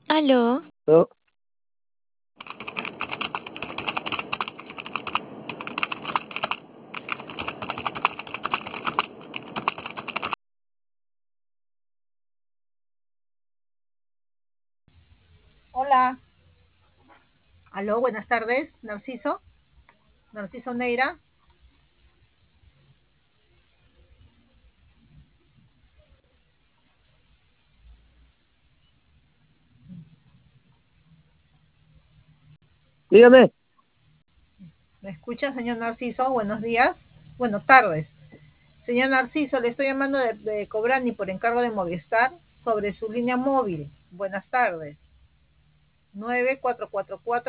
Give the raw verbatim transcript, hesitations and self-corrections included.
Aló, No, Hola, aló, buenas tardes, Narciso, Narciso Neira. dígame. ¿Me escucha, señor Narciso? Buenos días, bueno, tardes. Señor Narciso, le estoy llamando de, de Cobrani por encargo de Movistar sobre su línea móvil. Buenas tardes. nueve cuatro cuatro cuatro